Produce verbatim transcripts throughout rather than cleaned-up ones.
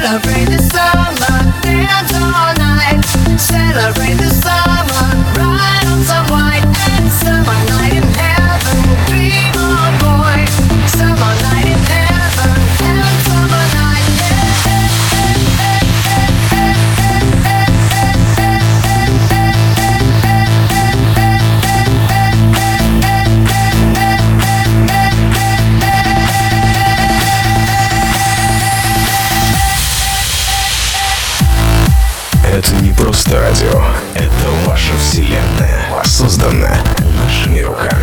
Celebrate the summer, dance all night. Celebrate the summer, ride on some white. And summer night in heaven, dream on boy. Summer night in heaven, and summer night, Это не просто радио, это ваша вселенная, созданная нашими руками.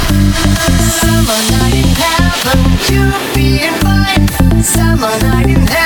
summer night in heaven, you'll be in fine. Summer night in heaven.